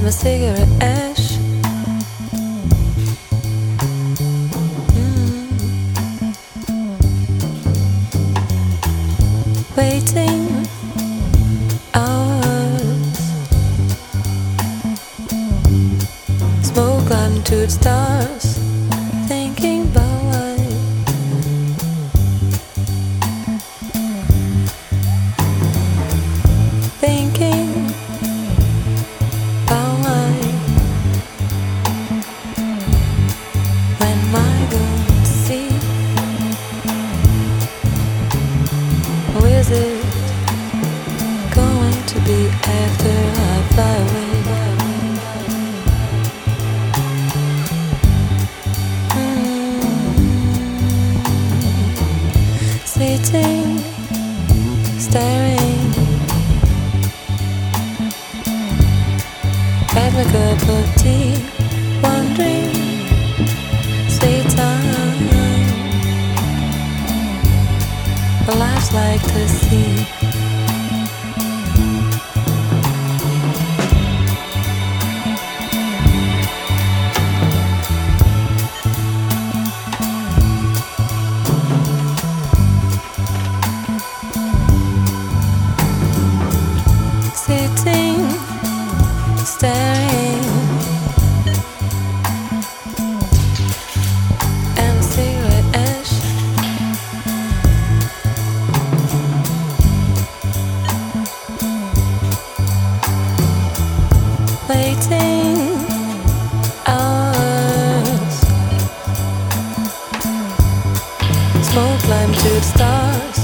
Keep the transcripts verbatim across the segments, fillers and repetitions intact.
my cigarette ash. Mm. Waiting hours, smoke climbing to the stars, thinking about life. Thinking about life. When am I going to see? Or is it going to be after I fly away? Sitting, staring at my cup of tea, wondering, sweet time, my life's like the sea. Sitting, staring at a cigarette ash. Waiting hours, smoke climb to the stars.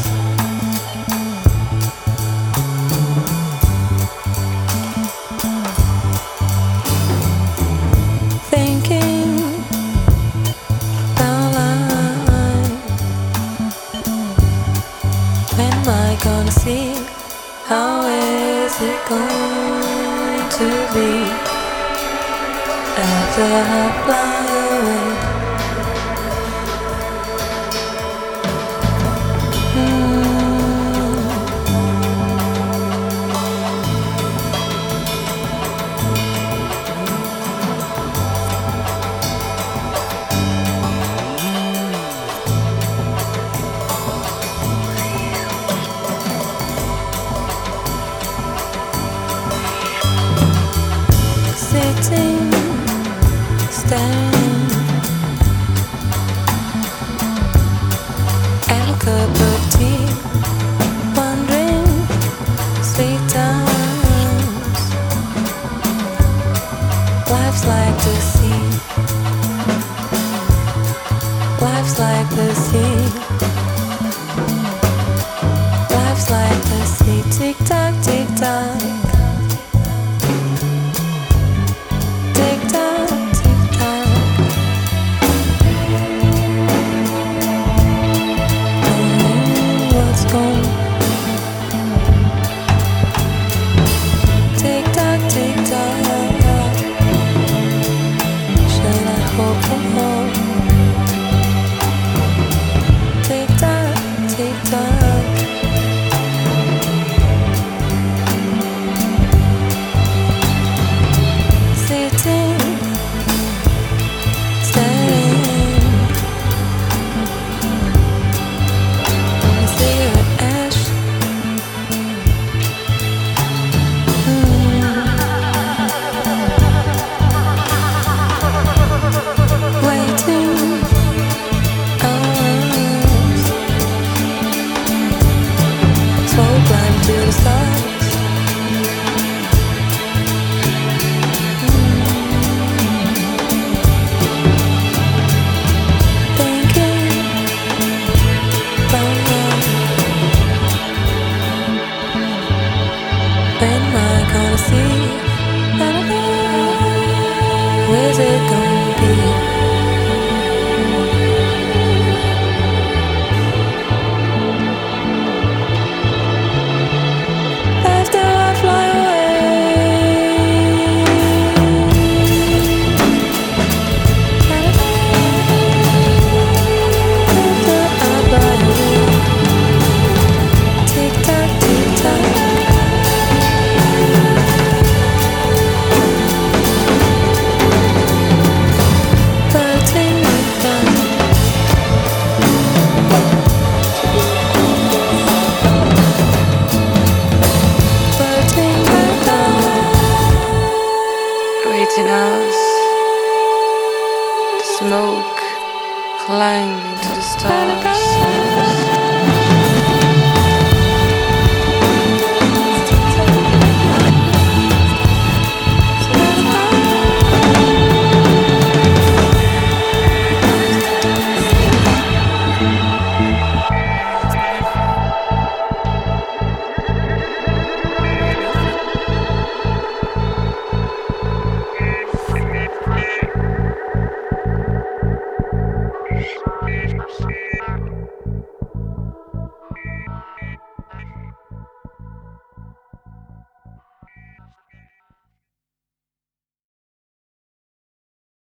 Thinking about life. When am I gonna see? How is it going to be after I fly away? Mm. Sitting, staring at a cup of tea, wondering, sweet times, life's like the sea, life's like the sea, life's like the sea, tick tock, tick tock. To the stars. Thinking about love. When am I gonna see? I don't know. Where's it gonna be? empty house, the smoke climbing to the stars.